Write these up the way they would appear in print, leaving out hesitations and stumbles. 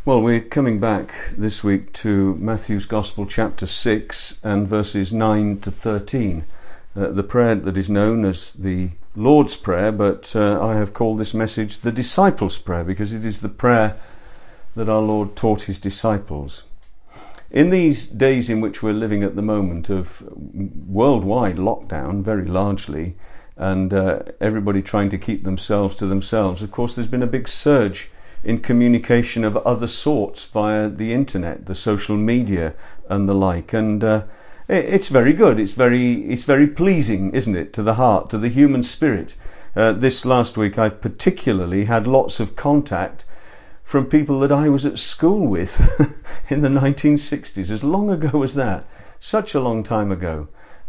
Well, we're coming back this week to Matthew's Gospel, chapter 6 and verses 9 to 13. The prayer that is known as the Lord's Prayer, but I have called this message the Disciples' Prayer because it is the prayer that our Lord taught his disciples. In these days in which we're living at the moment of worldwide lockdown, very largely, and everybody trying to keep themselves to themselves, of course there's been a big surge in communication of other sorts via the internet, the social media and the like, and it's very good. It's very pleasing, isn't it, to the heart, to the human spirit. This last week I've particularly had lots of contact from people that I was at school with in the 1960s, as long ago as that, such a long time ago,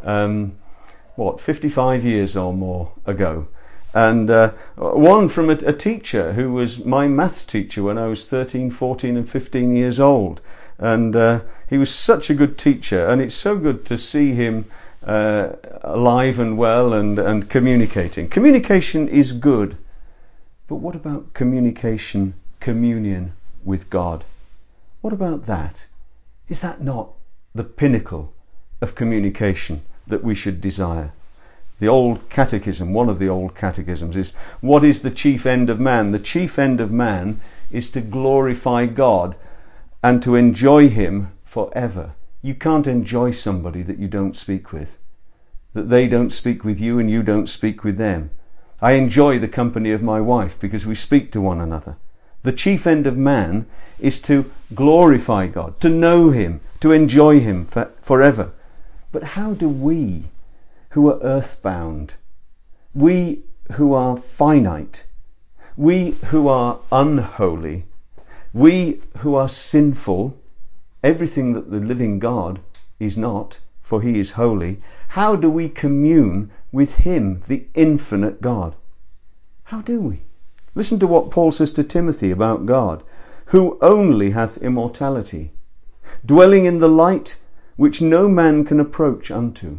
55 years or more ago. And one from a teacher who was my maths teacher when I was 13, 14 and 15 years old. And he was such a good teacher, and it's so good to see him alive and well and communicating. Communication is good, but what about communion with God? What about that? Is that not the pinnacle of communication that we should desire? The old catechism, one of the old catechisms, is what is the chief end of man? The chief end of man is to glorify God and to enjoy him forever. You can't enjoy somebody that you don't speak with, that they don't speak with you and you don't speak with them. I enjoy the company of my wife because we speak to one another. The chief end of man is to glorify God, to know him, to enjoy him forever. But how do we, who are earthbound, we who are finite, we who are unholy, we who are sinful, everything that the living God is not, for he is holy, how do we commune with him, the infinite God? How do we? Listen to what Paul says to Timothy about God, who only hath immortality, dwelling in the light which no man can approach unto.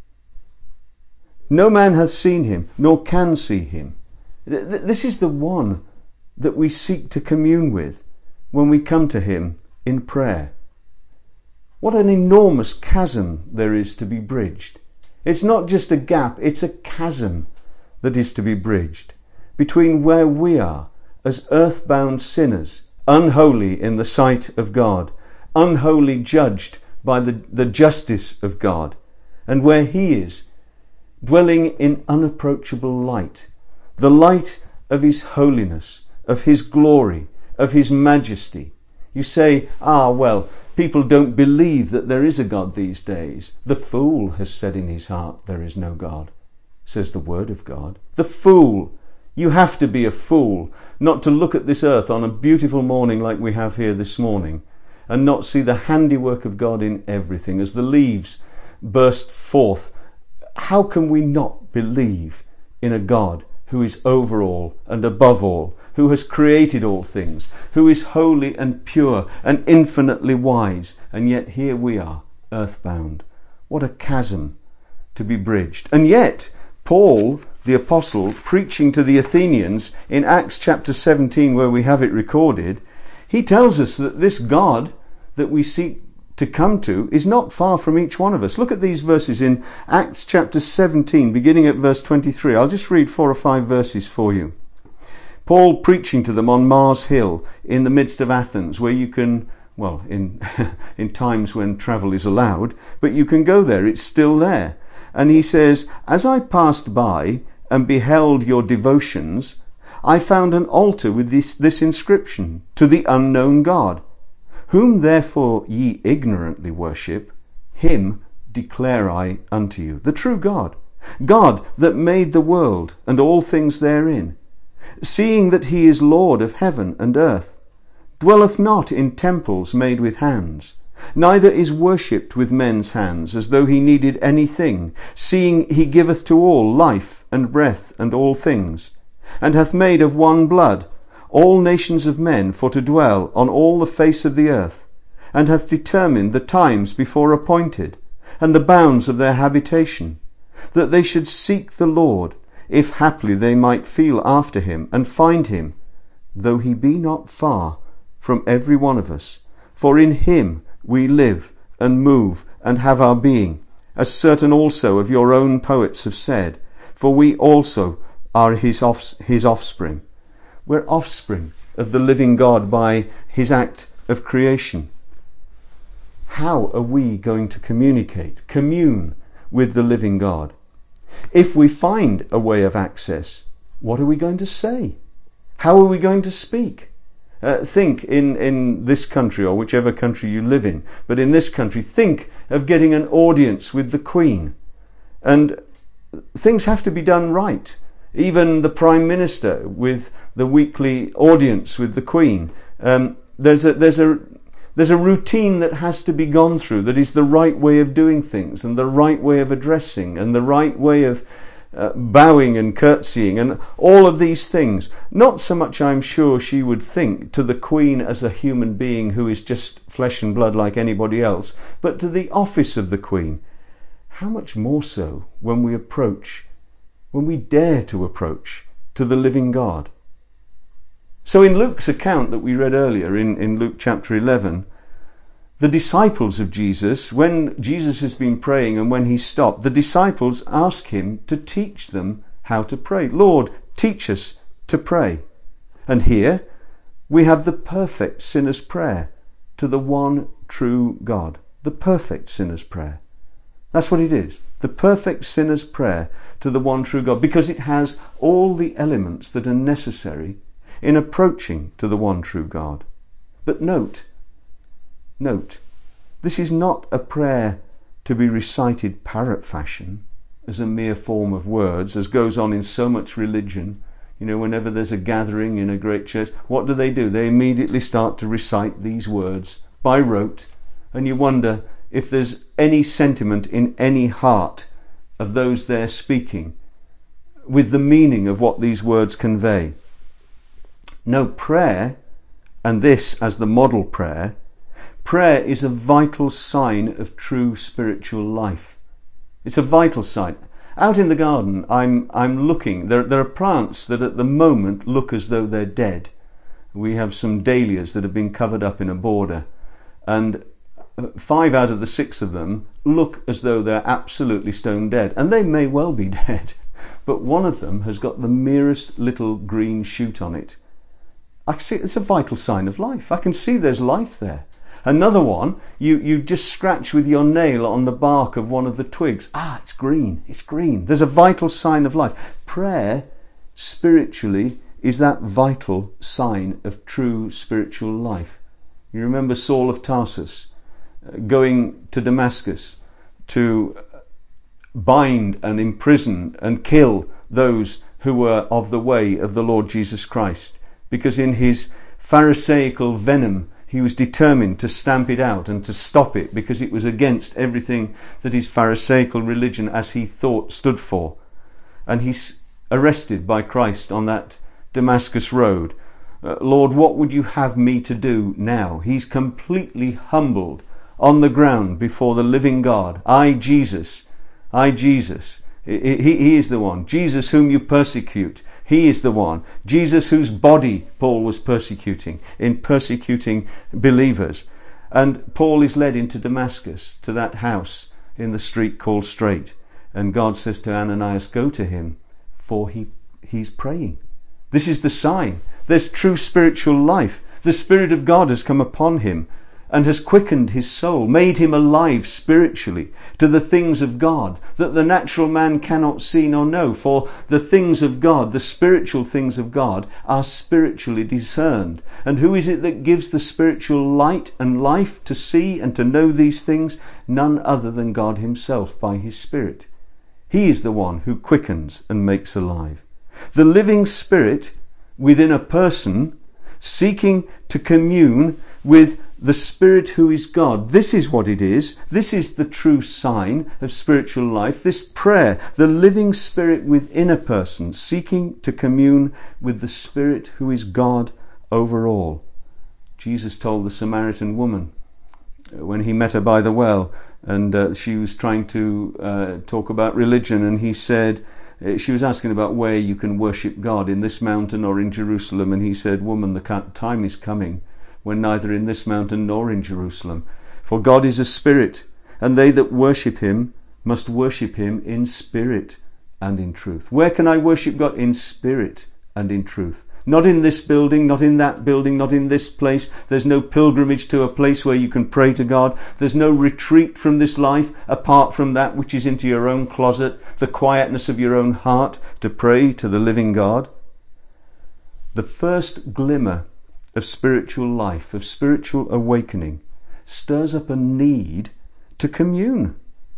No man hath seen him, nor can see him. This is the one that we seek to commune with when we come to him in prayer. What an enormous chasm there is to be bridged. It's not just a gap, it's a chasm that is to be bridged between where we are as earthbound sinners, unholy in the sight of God, unholy judged by the justice of God, and where he is, dwelling in unapproachable light, the light of his holiness, of his glory, of his majesty. You say, well, people don't believe that there is a God these days. The fool has said in his heart, there is no God, says the word of God. The fool. You have to be a fool not to look at this earth on a beautiful morning like we have here this morning and not see the handiwork of God in everything as the leaves burst forth. How can we not believe in a God who is over all and above all, who has created all things, who is holy and pure and infinitely wise, and yet here we are, earthbound? What a chasm to be bridged. And yet, Paul, the apostle, preaching to the Athenians in Acts chapter 17, where we have it recorded, he tells us that this God that we seek to come to is not far from each one of us. Look at these verses in Acts chapter 17, beginning at verse 23. I'll just read 4 or 5 verses for you. Paul preaching to them on Mars Hill in the midst of Athens, where you can, in times when travel is allowed, but you can go there, it's still there. And he says, as I passed by and beheld your devotions, I found an altar with this inscription, to the unknown God. Whom therefore ye ignorantly worship, him declare I unto you, the true God, God that made the world and all things therein, seeing that he is Lord of heaven and earth, dwelleth not in temples made with hands, neither is worshipped with men's hands, as though he needed anything, seeing he giveth to all life and breath and all things, and hath made of one blood all nations of men for to dwell on all the face of the earth, and hath determined the times before appointed, and the bounds of their habitation, that they should seek the Lord, if haply they might feel after him, and find him, though he be not far from every one of us. For in him we live and move and have our being, as certain also of your own poets have said, for we also are his offspring. We're offspring of the living God by his act of creation. How are we going to commune with the living God? If we find a way of access, what are we going to say? How are we going to speak? Think in this country, or whichever country you live in, but in this country, think of getting an audience with the Queen. And things have to be done right. Even the Prime Minister with the weekly audience with the Queen. There's a routine that has to be gone through that is the right way of doing things, and the right way of addressing, and the right way of bowing and curtsying, and all of these things. Not so much, I'm sure, she would think to the Queen as a human being who is just flesh and blood like anybody else, but to the office of the Queen. How much more so when we dare to approach to the living God. So in Luke's account that we read earlier, in Luke chapter 11, the disciples of Jesus, when Jesus has been praying and when he stopped, the disciples ask him to teach them how to pray. Lord, teach us to pray. And here we have the perfect sinner's prayer to the one true God. The perfect sinner's prayer. That's what it is. The perfect sinner's prayer to the one true God, because it has all the elements that are necessary in approaching to the one true God. But note, this is not a prayer to be recited parrot fashion as a mere form of words, as goes on in so much religion. You know, whenever there's a gathering in a great church, what do? They immediately start to recite these words by rote, and you wonder if there's any sentiment in any heart of those there speaking with the meaning of what these words convey. No, prayer, and this as the model prayer is a vital sign of true spiritual life. It's a vital sign. Out in the garden, I'm looking. There are plants that at the moment look as though they're dead. We have some dahlias that have been covered up in a border, and 5 out of the 6 of them look as though they're absolutely stone dead, and they may well be dead, but one of them has got the merest little green shoot on it. I can see it's a vital sign of life. I can see there's life there. Another one, you just scratch with your nail on the bark of one of the twigs. It's green, it's green. There's a vital sign of life. Prayer, spiritually, is that vital sign of true spiritual life. You remember Saul of Tarsus going to Damascus to bind and imprison and kill those who were of the way of the Lord Jesus Christ, because in his Pharisaical venom he was determined to stamp it out and to stop it, because it was against everything that his Pharisaical religion, as he thought, stood for. And he's arrested by Christ on that Damascus road. Lord, what would you have me to do now? He's completely humbled on the ground before the living God. I, Jesus. He is the one. Jesus whom you persecute. He is the one. Jesus whose body Paul was persecuting believers. And Paul is led into Damascus, to that house in the street called Straight. And God says to Ananias, go to him, for he's praying. This is the sign. There's true spiritual life. The Spirit of God has come upon him and has quickened his soul, made him alive spiritually to the things of God that the natural man cannot see nor know. For the things of God, the spiritual things of God, are spiritually discerned. And who is it that gives the spiritual light and life to see and to know these things? None other than God himself by his Spirit. He is the one who quickens and makes alive. The living Spirit within a person, seeking to commune with the Spirit who is God. This is what it is. This is the true sign of spiritual life. This prayer, the living Spirit within a person, seeking to commune with the Spirit who is God over all. Jesus told the Samaritan woman when he met her by the well, and she was trying to talk about religion, and he said, she was asking about where you can worship God, in this mountain or in Jerusalem, and he said, woman, the time is coming when neither in this mountain nor in Jerusalem. For God is a spirit, and they that worship him must worship him in spirit and in truth. Where can I worship God? In spirit and in truth. Not in this building, not in that building, not in this place. There's no pilgrimage to a place where you can pray to God. There's no retreat from this life apart from that which is into your own closet, the quietness of your own heart to pray to the living God. The first glimmer of spiritual life, of spiritual awakening, stirs up a need to commune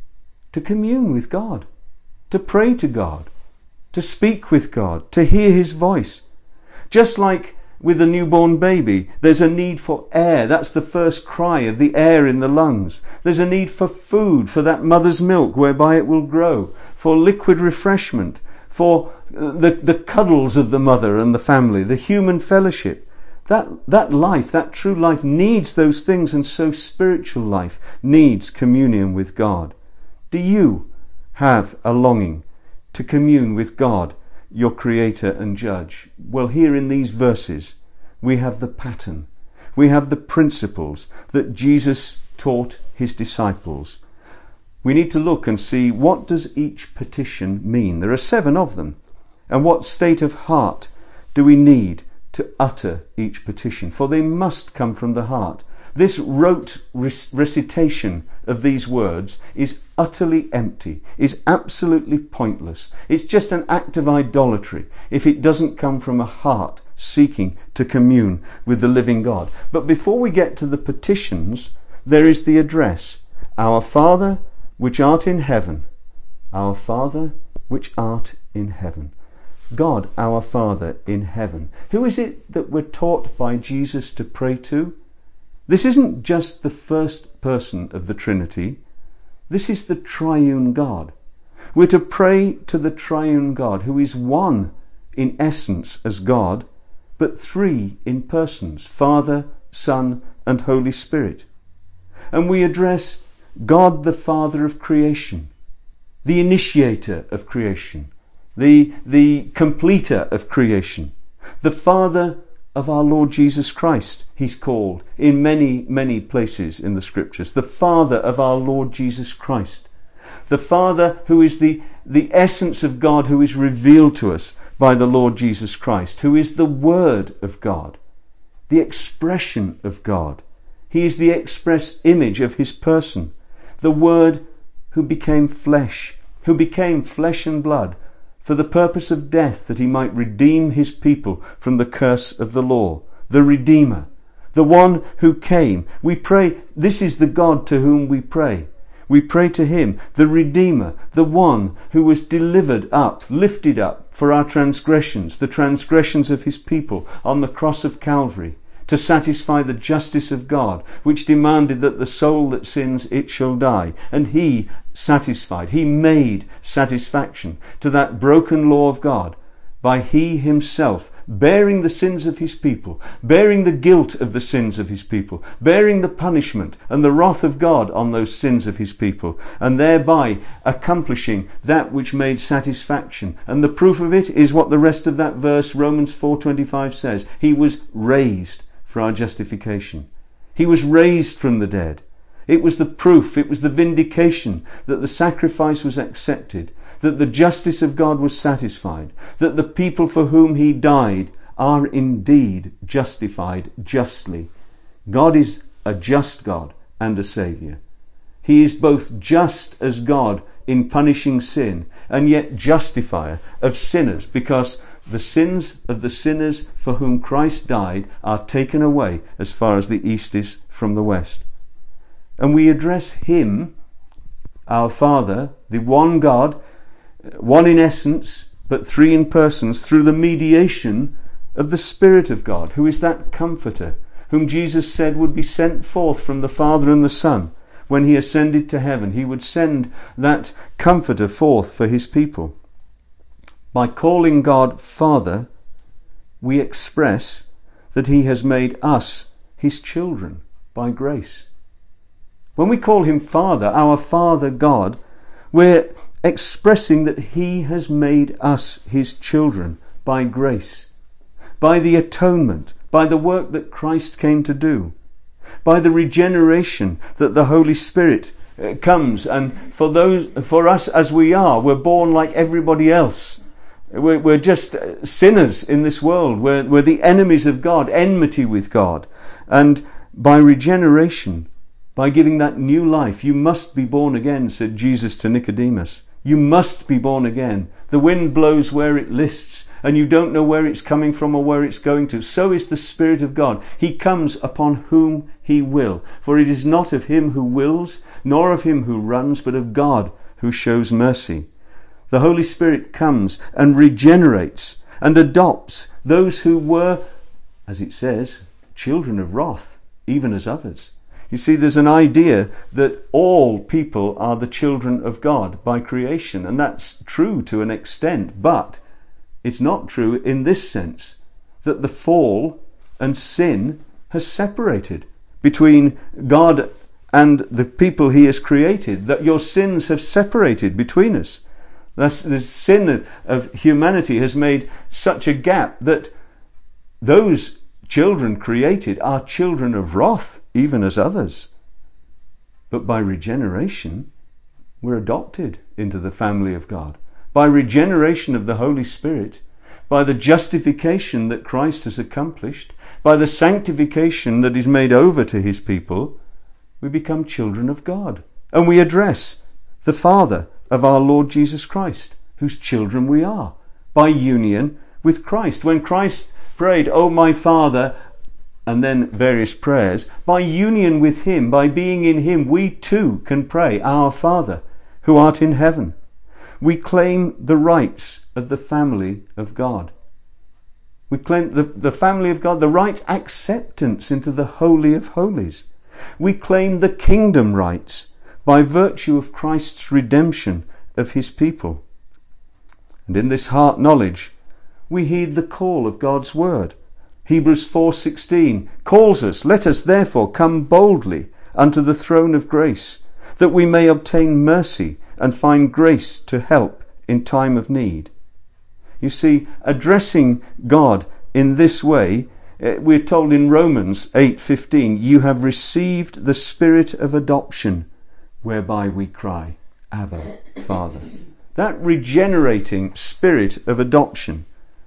with God, to pray to God, to speak with God, to hear his voice. Just like with a newborn baby, there's a need for air. That's the first cry of the air in the lungs. There's a need for food, for that mother's milk whereby it will grow, for liquid refreshment, for the cuddles of the mother and the family, the human fellowship. That life, that true life needs those things, and so spiritual life needs communion with God. Do you have a longing to commune with God, your Creator and Judge? Well, here in these verses, we have the pattern. We have the principles that Jesus taught his disciples. We need to look and see, what does each petition mean? There are 7 of them. And what state of heart do we need to utter each petition? For they must come from the heart. This rote recitation of these words is utterly empty, is absolutely pointless. It's just an act of idolatry if it doesn't come from a heart seeking to commune with the living God. But before we get to the petitions, there is the address. Our Father which art in heaven. Our Father which art in heaven. God, our Father in heaven. Who is it that we're taught by Jesus to pray to? This isn't just the first person of the Trinity. This is the triune God. We're to pray to the triune God, who is one in essence as God, but 3 in persons, Father, Son, and Holy Spirit. And we address God, the Father of creation, the initiator of creation, the completer of creation, the Father of our Lord Jesus Christ, he's called in many, many places in the Scriptures. The Father of our Lord Jesus Christ. The Father who is the essence of God, who is revealed to us by the Lord Jesus Christ, who is the Word of God, the expression of God. He is the express image of his person. The Word who became flesh and blood, for the purpose of death, that he might redeem his people from the curse of the law. The Redeemer, the one who came. We pray, this is the God to whom we pray. We pray to him, the Redeemer, the one who was delivered up, lifted up for our transgressions, the transgressions of his people on the cross of Calvary, to satisfy the justice of God, which demanded that the soul that sins, it shall die. And he satisfied, he made satisfaction to that broken law of God by he himself bearing the sins of his people, bearing the guilt of the sins of his people, bearing the punishment and the wrath of God on those sins of his people, and thereby accomplishing that which made satisfaction. And the proof of it is what the rest of that verse, Romans 4:25, says. He was raised for our justification. He was raised from the dead. It was the proof, it was the vindication that the sacrifice was accepted, that the justice of God was satisfied, that the people for whom he died are indeed justified justly. God is a just God and a Saviour. He is both just as God in punishing sin, and yet justifier of sinners, because the sins of the sinners for whom Christ died are taken away as far as the east is from the west. And we address him, our Father, the one God, one in essence, but 3 in persons, through the mediation of the Spirit of God, who is that Comforter, whom Jesus said would be sent forth from the Father and the Son. When he ascended to heaven, he would send that Comforter forth for his people. By calling God Father, we express that he has made us his children by grace. When we call him Father, our Father God, we're expressing that he has made us his children by grace, by the atonement, by the work that Christ came to do, by the regeneration that the Holy Spirit comes, and for us as we are, we're born like everybody else. We're just sinners in this world. We're the enemies of God, enmity with God. And by regeneration, by giving that new life, you must be born again, said Jesus to Nicodemus. You must be born again. The wind blows where it lists, and you don't know where it's coming from or where it's going to. So is the Spirit of God. He comes upon whom he will. For it is not of him who wills, nor of him who runs, but of God who shows mercy. The Holy Spirit comes and regenerates and adopts those who were, as it says, children of wrath, even as others. You see, there's an idea that all people are the children of God by creation, and that's true to an extent, but it's not true in this sense, that the fall and sin has separated between God and the people he has created, that your sins have separated between us. The sin of humanity has made such a gap that those children created are children of wrath, even as others. But by regeneration, we're adopted into the family of God. By regeneration of the Holy Spirit, by the justification that Christ has accomplished, by the sanctification that is made over to his people, we become children of God. And we address the Father of our Lord Jesus Christ, whose children we are, by union with Christ. When Christ prayed, "Oh my Father," and then various prayers, by union with him, by being in him, we too can pray, "Our Father, who art in heaven." We claim the rights of the family of God. We claim the family of God, the right acceptance into the Holy of Holies. We claim the kingdom rights by virtue of Christ's redemption of his people. And in this heart knowledge, we heed the call of God's word. Hebrews 4:16 calls us, "Let us therefore come boldly unto the throne of grace, that we may obtain mercy and find grace to help in time of need." You see, addressing God in this way, we're told in Romans 8:15, "You have received the spirit of adoption, whereby we cry, Abba, Father." That regenerating spirit of adoption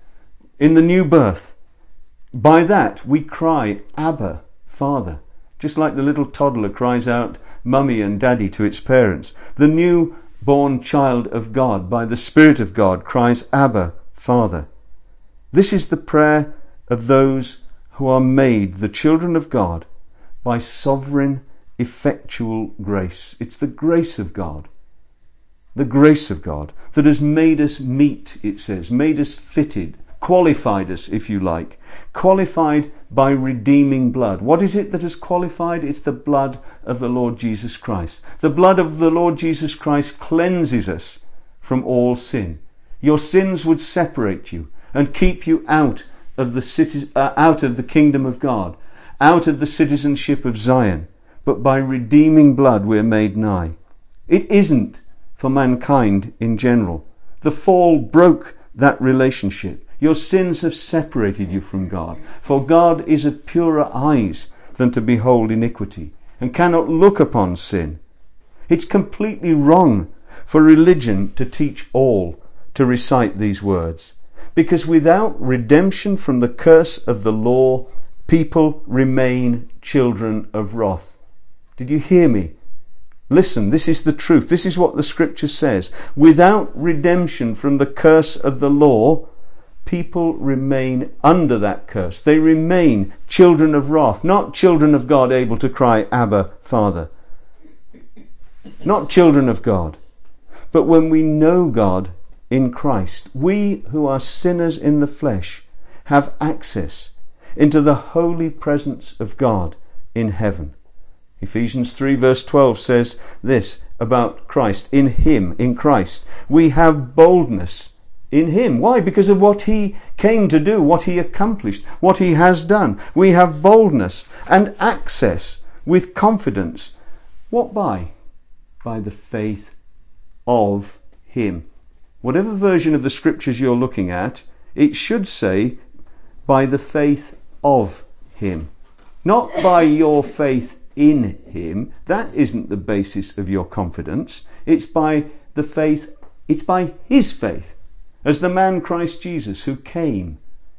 in the new birth, by that we cry, Abba, Father. Just like the little toddler cries out, Mummy and Daddy to its parents. The new-born child of God, by the Spirit of God, cries, Abba, Father. This is the prayer of those who are made the children of God by sovereign, effectual grace. It's the grace of God. The grace of God that has made us meet, it says, made us fitted, qualified us, if you like, qualified by redeeming blood. What is it that has qualified? It's the blood of the Lord Jesus Christ. The blood of the Lord Jesus Christ cleanses us from all sin. Your sins would separate you and keep you out of the kingdom of God, out of the citizenship of Zion. But by redeeming blood we're made nigh. It isn't for mankind in general. The fall broke that relationship. Your sins have separated you from God. For God is of purer eyes than to behold iniquity, and cannot look upon sin. It's completely wrong for religion to teach all to recite these words, because without redemption from the curse of the law, people remain children of wrath. Did you hear me? Listen, this is the truth. This is what the scripture says. Without redemption from the curse of the law, people remain under that curse. They remain children of wrath, not children of God able to cry, Abba, Father. Not children of God. But when we know God in Christ, we who are sinners in the flesh have access into the holy presence of God in heaven. Ephesians 3 verse 12 says this about Christ. In him, in Christ, we have boldness in him. Why? Because of what he came to do, what he accomplished, what he has done. We have boldness and access with confidence. What by? By the faith of him. Whatever version of the scriptures you're looking at, it should say by the faith of him. Not by your faith in him. That isn't the basis of your confidence. It's by the faith, it's by his faith. As the man Christ Jesus who came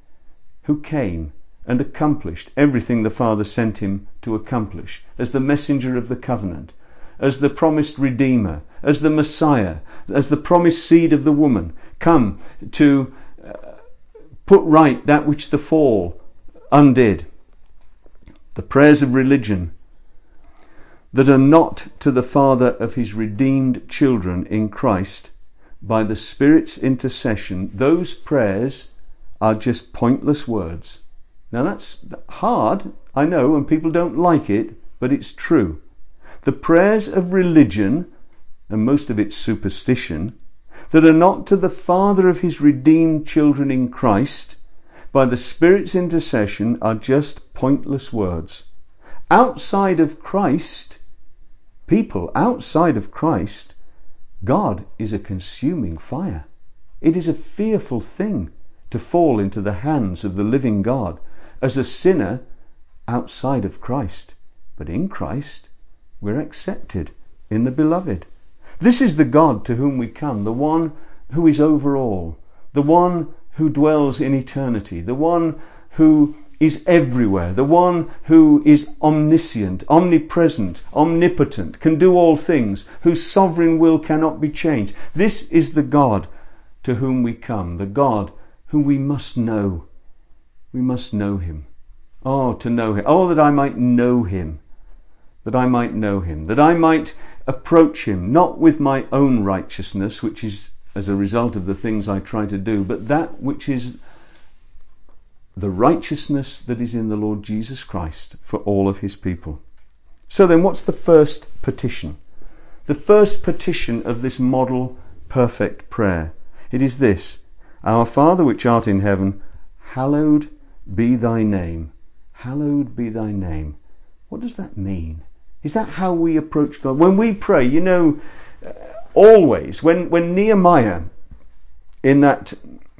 and accomplished everything the Father sent him to accomplish, as the messenger of the covenant, as the promised Redeemer, as the Messiah, as the promised seed of the woman, come to put right that which the fall undid. The prayers of religion that are not to the Father of his redeemed children in Christ by the Spirit's intercession, those prayers are just pointless words. Now that's hard, I know, and people don't like it, but it's true. The prayers of religion, and most of it's superstition, that are not to the Father of his redeemed children in Christ by the Spirit's intercession are just pointless words. Outside of Christ, people outside of Christ, God is a consuming fire. It is a fearful thing to fall into the hands of the living God as a sinner outside of Christ. But in Christ, we're accepted in the beloved. This is the God to whom we come, the one who is over all, the one who dwells in eternity, the one who is everywhere, the one who is omniscient, omnipresent, omnipotent, can do all things, whose sovereign will cannot be changed. This is the God to whom we come, the God whom we must know. We must know him. Oh, to know him. Oh, that I might know him. That I might know him. That I might approach him, not with my own righteousness, which is as a result of the things I try to do, but that which is the righteousness that is in the Lord Jesus Christ for all of his people. So then, what's the first petition? The first petition of this model perfect prayer. It is this: Our Father which art in heaven, hallowed be thy name. Hallowed be thy name. What does that mean? Is that how we approach God? When we pray, you know, always, when Nehemiah, in that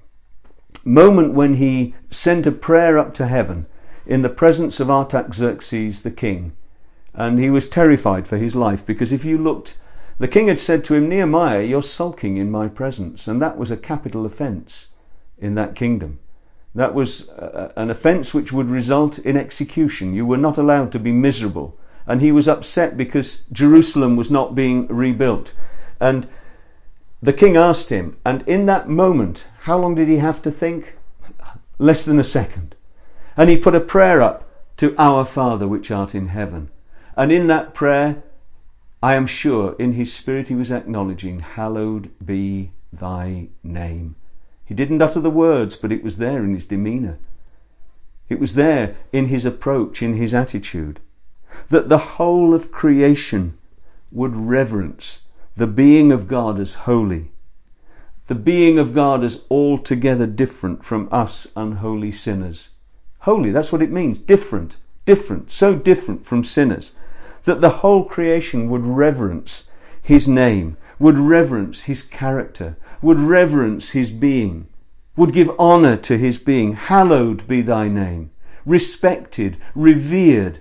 moment when he sent a prayer up to heaven in the presence of Artaxerxes the king, and he was terrified for his life, because if you looked, the king had said to him, Nehemiah, you're sulking in my presence, and that was a capital offence in that kingdom. That was an offence which would result in execution. You were not allowed to be miserable. And he was upset because Jerusalem was not being rebuilt. And the king asked him, and in that moment, how long did he have to think? Less than a second. And he put a prayer up to Our Father which art in heaven. And in that prayer, I am sure in his spirit he was acknowledging, hallowed be thy name. He didn't utter the words, but it was there in his demeanour. It was there in his approach, in his attitude, that the whole of creation would reverence the being of God as holy, the being of God as altogether different from us unholy sinners. Holy, that's what it means. Different, so different from sinners, that the whole creation would reverence his name, would reverence his character, would reverence his being, would give honour to his being. Hallowed be thy name. Respected, revered,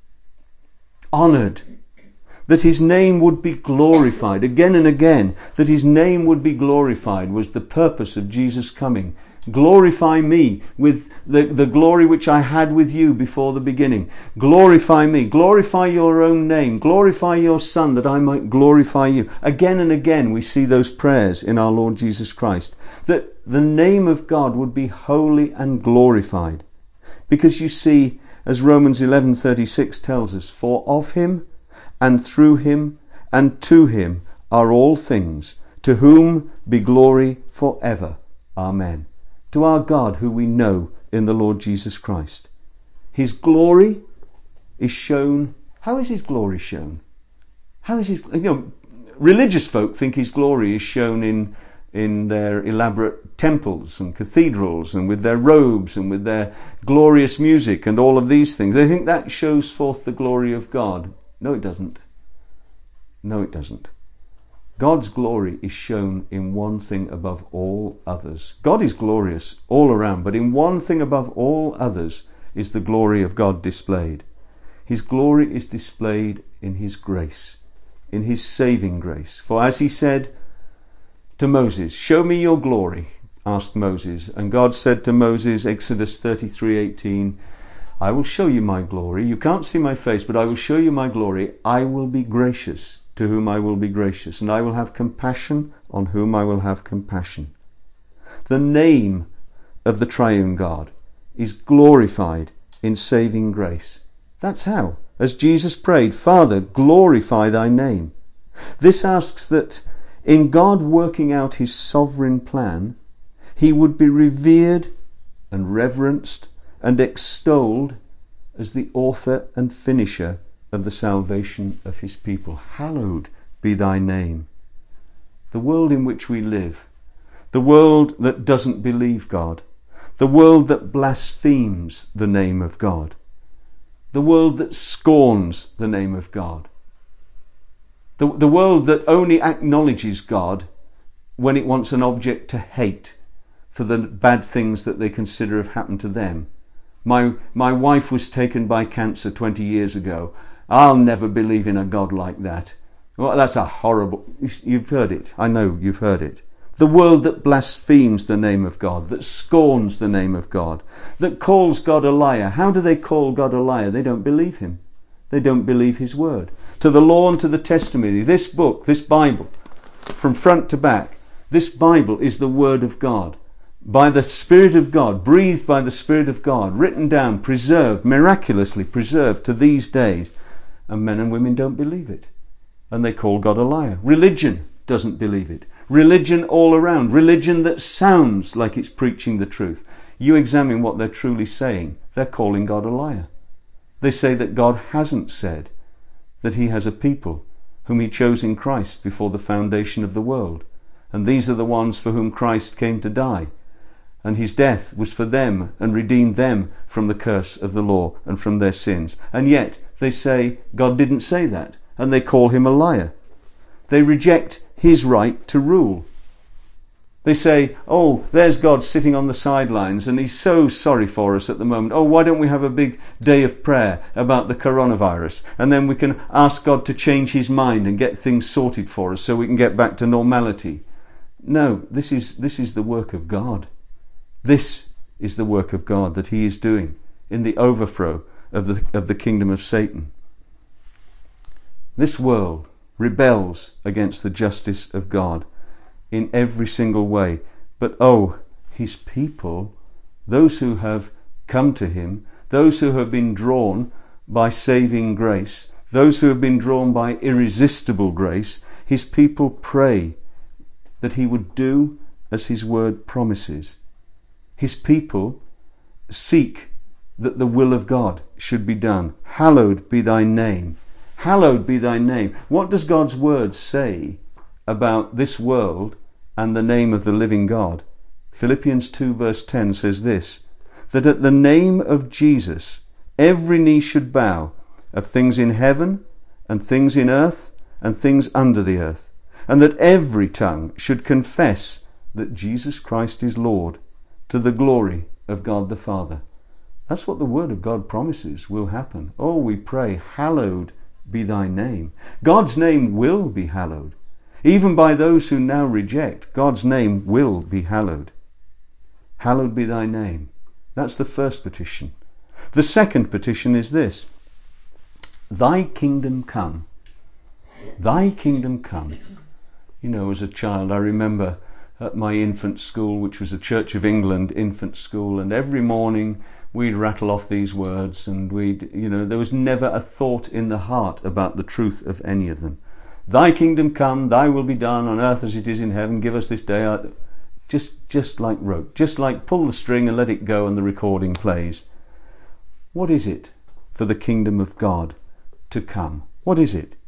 honoured. That his name would be glorified again and again. That his name would be glorified was the purpose of Jesus coming. Glorify me with the glory which I had with you before the beginning. Glorify me. Glorify your own name. Glorify your Son that I might glorify you. Again and again we see those prayers in our Lord Jesus Christ. That the name of God would be holy and glorified. Because you see, as Romans 11:36 tells us, for of him and through him and to him are all things, to whom be glory forever. Amen. To our God who we know in the Lord Jesus Christ. His glory is shown. How is his glory shown? How is his, religious folk think his glory is shown in their elaborate temples and cathedrals and with their robes and with their glorious music and all of these things. They think that shows forth the glory of God. No, it doesn't. No, it doesn't. God's glory is shown in one thing above all others. God is glorious all around, but in one thing above all others, is the glory of God displayed. His glory is displayed in his grace, in his saving grace. For as he said to Moses, "Show me your glory," asked Moses, and God said to Moses, Exodus 33:18, "I will show you my glory. You can't see my face, but I will show you my glory. I will be gracious to whom I will be gracious, and I will have compassion on whom I will have compassion." The name of the triune God is glorified in saving grace. That's how, as Jesus prayed, "Father, glorify thy name." This asks that in God working out his sovereign plan, he would be revered and reverenced and extolled as the author and finisher of the salvation of his people. Hallowed be thy name. The world in which we live, the world that doesn't believe God, the world that blasphemes the name of God, the world that scorns the name of God, the world that only acknowledges God when it wants an object to hate for the bad things that they consider have happened to them. My wife was taken by cancer 20 years ago. I'll never believe in a God like that. Well, that's a horrible... You've heard it. I know you've heard it. The world that blasphemes the name of God, that scorns the name of God, that calls God a liar. How do they call God a liar? They don't believe him. They don't believe his word. To the law and to the testimony, this book, this Bible, from front to back, this Bible is the word of God. By the Spirit of God, breathed by the Spirit of God, written down, preserved, miraculously preserved to these days. And men and women don't believe it. And they call God a liar. Religion doesn't believe it. Religion all around. Religion that sounds like it's preaching the truth. You examine what they're truly saying. They're calling God a liar. They say that God hasn't said that he has a people whom he chose in Christ before the foundation of the world. And these are the ones for whom Christ came to die. And his death was for them and redeemed them from the curse of the law and from their sins. And yet they say God didn't say that, and they call him a liar. They reject his right to rule. They say, "Oh, there's God sitting on the sidelines and he's so sorry for us at the moment. Oh, why don't we have a big day of prayer about the coronavirus? And then we can ask God to change his mind and get things sorted for us so we can get back to normality." No, this is the work of God. This is the work of God that he is doing in the overthrow of the kingdom of Satan. This world rebels against the justice of God in every single way. But oh, his people, those who have come to him, those who have been drawn by saving grace, those who have been drawn by irresistible grace, his people pray that he would do as his word promises. His people seek that the will of God should be done. Hallowed be thy name. Hallowed be thy name. What does God's word say about this world and the name of the living God? Philippians 2 verse 10 says this, that at the name of Jesus every knee should bow, of things in heaven and things in earth and things under the earth, and that every tongue should confess that Jesus Christ is Lord, to the glory of God the Father. That's what the word of God promises will happen. Oh, we pray, hallowed be thy name. God's name will be hallowed. Even by those who now reject, God's name will be hallowed. Hallowed be thy name. That's the first petition. The second petition is this: thy kingdom come. Thy kingdom come. You know, as a child, I remember at my infant school, which was a Church of England infant school, and every morning we'd rattle off these words, and there was never a thought in the heart about the truth of any of them. Thy kingdom come, thy will be done on earth as it is in heaven, give us this day our... Just like rote, just like pull the string and let it go and the recording plays. What is it for the kingdom of God to come? What is it?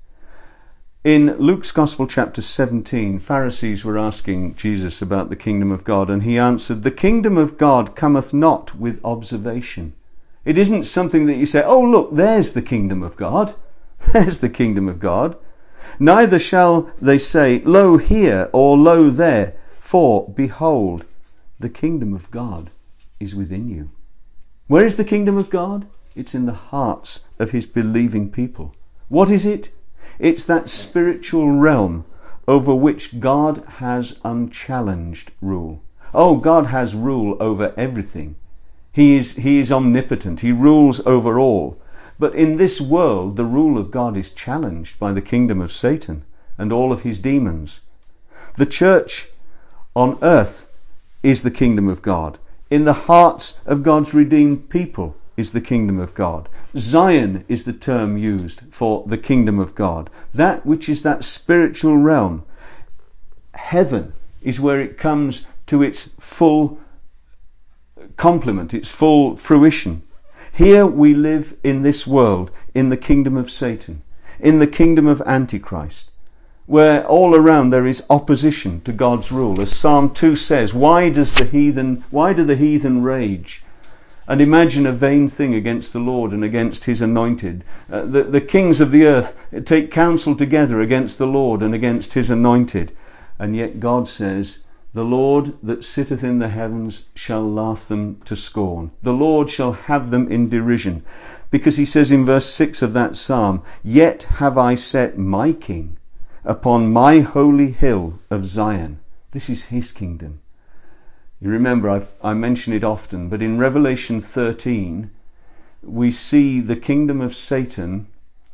In Luke's Gospel chapter 17, Pharisees were asking Jesus about the kingdom of God, and he answered, the kingdom of God cometh not with observation. It isn't something that you say, oh look, there's the kingdom of God. There's the kingdom of God. Neither shall they say, lo here, or lo there, for behold, the kingdom of God is within you. Where is the kingdom of God? It's in the hearts of his believing people. What is it? It's that spiritual realm over which God has unchallenged rule. Oh, God has rule over everything. He is omnipotent. He rules over all. But in this world, the rule of God is challenged by the kingdom of Satan and all of his demons. The church on earth is the kingdom of God. In the hearts of God's redeemed people is the kingdom of God. Zion is the term used for the kingdom of God. That which is that spiritual realm. Heaven is where it comes to its full complement, its full fruition. Here we live in this world, in the kingdom of Satan, in the kingdom of Antichrist, where all around there is opposition to God's rule. As Psalm 2 says, why do the heathen rage and imagine a vain thing against the Lord and against his anointed? The kings of the earth take counsel together against the Lord and against his anointed. And yet God says, the Lord that sitteth in the heavens shall laugh them to scorn. The Lord shall have them in derision. Because he says in verse 6 of that psalm, yet have I set my king upon my holy hill of Zion. This is his kingdom. You remember, I mention it often, but in Revelation 13, we see the kingdom of Satan,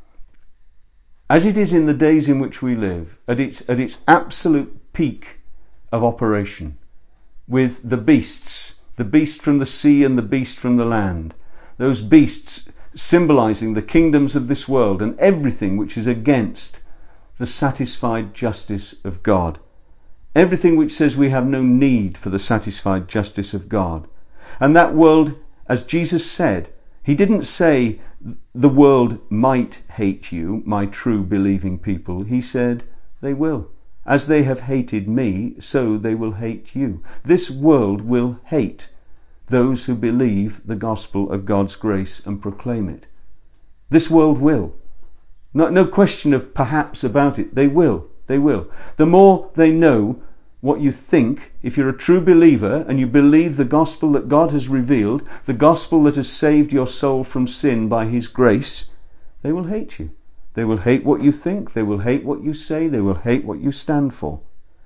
as it is in the days in which we live, at its absolute peak of operation, with the beasts, the beast from the sea and the beast from the land, those beasts symbolizing the kingdoms of this world and everything which is against the satisfied justice of God. Everything which says we have no need for the satisfied justice of God. And that world, as Jesus said, he didn't say the world might hate you, my true believing people. He said they will. As they have hated me, so they will hate you. This world will hate those who believe the gospel of God's grace and proclaim it. This world will. No question of perhaps about it. They will. They will. The more they know what you think, if you're a true believer and you believe the gospel that God has revealed, the gospel that has saved your soul from sin by his grace, they will hate you. They will hate what you think. They will hate what you say. They will hate what you stand for.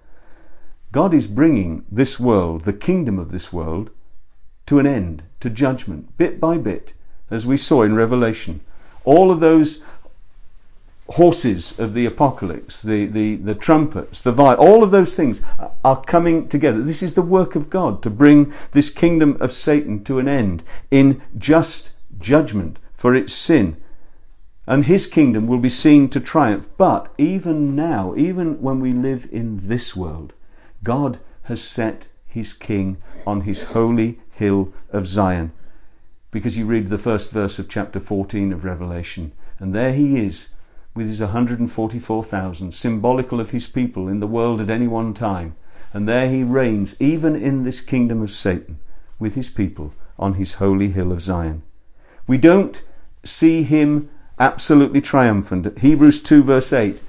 God is bringing this world, the kingdom of this world, to an end, to judgment, bit by bit, as we saw in Revelation. All of those horses of the apocalypse, the trumpets, the vial, all of those things are coming together. This is the work of God to bring this kingdom of Satan to an end in just judgment for its sin. And his kingdom will be seen to triumph. But even now, even when we live in this world, God has set his king on his holy hill of Zion. Because you read the first verse of chapter 14 of Revelation, and there he is, with his 144,000, symbolical of his people in the world at any one time. And there he reigns, even in this kingdom of Satan, with his people on his holy hill of Zion. We don't see him absolutely triumphant. Hebrews 2 verse 8.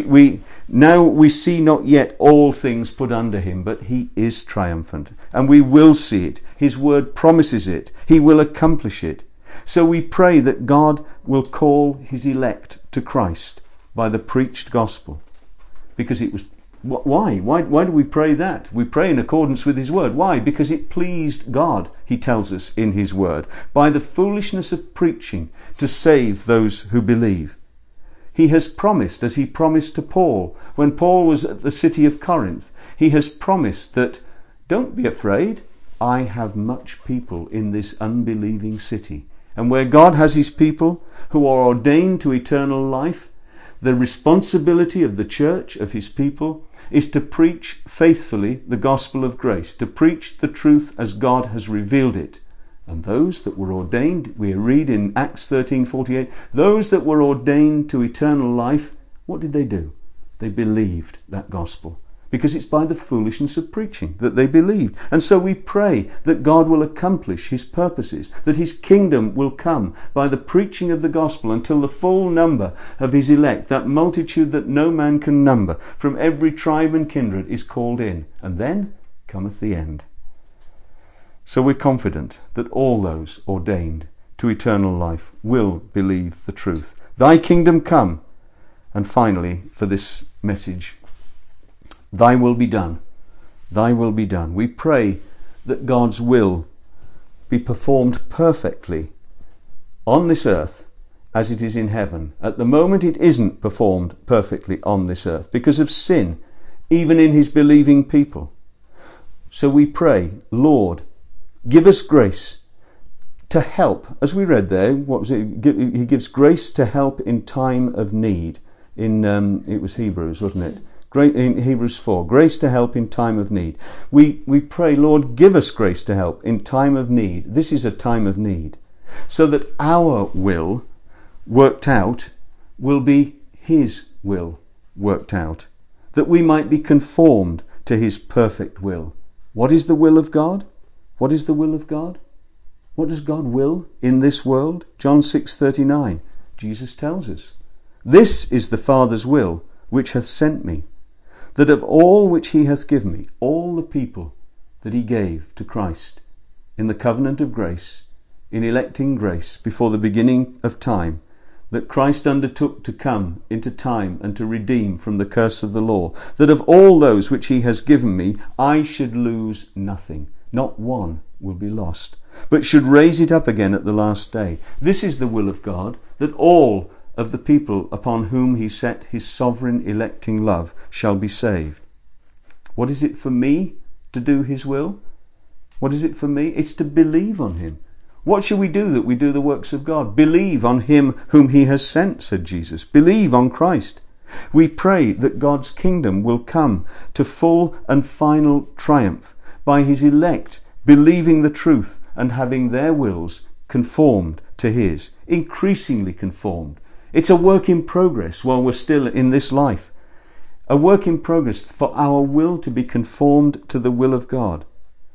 We see not yet all things put under him, but he is triumphant. And we will see it. His word promises it. He will accomplish it. So we pray that God will call his elect to Christ by the preached gospel. Because it was... Why? Why do we pray that? We pray in accordance with his word. Why? Because it pleased God, he tells us in his word, by the foolishness of preaching to save those who believe. He has promised, as he promised to Paul, when Paul was at the city of Corinth, he has promised that, don't be afraid, I have much people in this unbelieving city. And where God has his people who are ordained to eternal life, the responsibility of the church, of his people, is to preach faithfully the gospel of grace, to preach the truth as God has revealed it. And those that were ordained, we read in Acts 13:48, those that were ordained to eternal life, what did they do? They believed that gospel. Because it's by the foolishness of preaching that they believed. And so we pray that God will accomplish his purposes, that his kingdom will come by the preaching of the gospel until the full number of his elect, that multitude that no man can number, from every tribe and kindred is called in. And then cometh the end. So we're confident that all those ordained to eternal life will believe the truth. Thy kingdom come. And finally, for this message, thy will be done. Thy will be done. We pray that God's will be performed perfectly on this earth as it is in heaven. At the moment it isn't performed perfectly on this earth because of sin, even in his believing people. So we pray, Lord, give us grace to help. As we read there, what was it? He gives grace to help in time of need. It was Hebrews, wasn't it? In Hebrews 4, grace to help in time of need. We pray, Lord, give us grace to help in time of need. This is a time of need. So that our will worked out will be his will worked out. That we might be conformed to his perfect will. What is the will of God? What is the will of God? What does God will in this world? John 6:39. Jesus tells us, this is the Father's will which hath sent me, that of all which he hath given me, all the people that he gave to Christ in the covenant of grace, in electing grace before the beginning of time, that Christ undertook to come into time and to redeem from the curse of the law, that of all those which he has given me, I should lose nothing. Not one will be lost, but should raise it up again at the last day. This is the will of God, that all of the people upon whom he set his sovereign electing love shall be saved. What is it for me to do his will? What is it for me? It's to believe on him. What shall we do that we do the works of God? Believe on him whom he has sent, said Jesus. Believe on Christ. We pray that God's kingdom will come to full and final triumph by his elect believing the truth and having their wills conformed to his, increasingly conformed. It's a work in progress while we're still in this life. A work in progress for our will to be conformed to the will of God.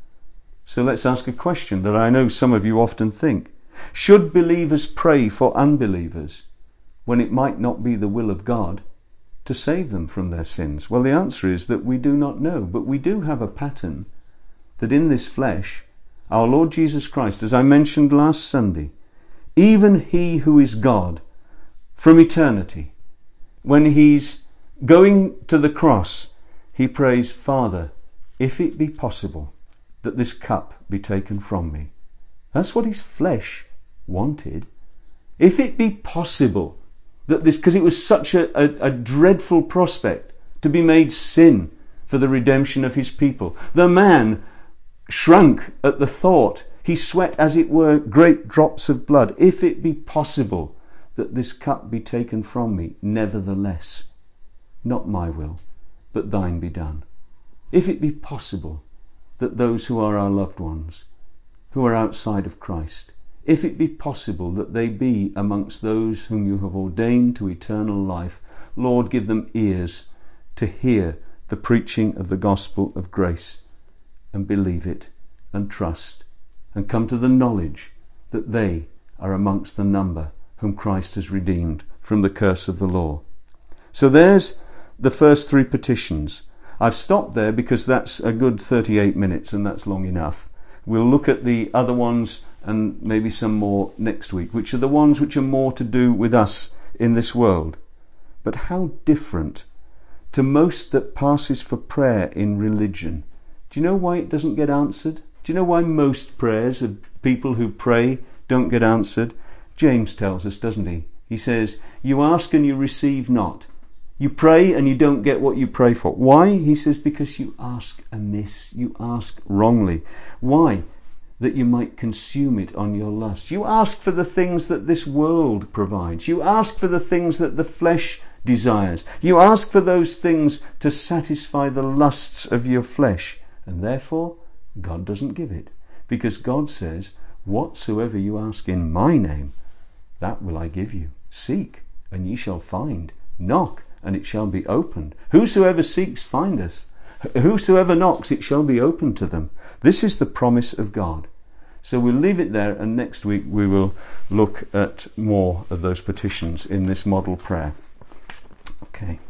So let's ask a question that I know some of you often think. Should believers pray for unbelievers when it might not be the will of God to save them from their sins? Well, the answer is that we do not know, but we do have a pattern that in this flesh, our Lord Jesus Christ, as I mentioned last Sunday, even he who is God from eternity, when he's going to the cross, he prays, Father, if it be possible, that this cup be taken from me. That's what his flesh wanted. If it be possible that this, because it was such a dreadful prospect to be made sin for the redemption of his people. The man shrunk at the thought. He sweat, as it were, great drops of blood. If it be possible that this cup be taken from me, nevertheless, not my will, but thine be done. If it be possible that those who are our loved ones, who are outside of Christ, if it be possible that they be amongst those whom you have ordained to eternal life, Lord, give them ears to hear the preaching of the gospel of grace and believe it and trust and come to the knowledge that they are amongst the number whom Christ has redeemed from the curse of the law. So there's the first three petitions. I've stopped there because that's a good 38 minutes and that's long enough. We'll look at the other ones and maybe some more next week, which are the ones which are more to do with us in this world. But how different to most that passes for prayer in religion. Do you know why it doesn't get answered? Do you know why most prayers of people who pray don't get answered? James tells us, doesn't he? He says, you ask and you receive not. You pray and you don't get what you pray for. Why? He says, because you ask amiss. You ask wrongly. Why? That you might consume it on your lust. You ask for the things that this world provides. You ask for the things that the flesh desires. You ask for those things to satisfy the lusts of your flesh. And therefore, God doesn't give it. Because God says, whatsoever you ask in my name, that will I give you. Seek, and ye shall find. Knock, and it shall be opened. Whosoever seeks findeth. Whosoever knocks, it shall be opened to them. This is the promise of God. So we'll leave it there, and next week we will look at more of those petitions in this model prayer. Okay.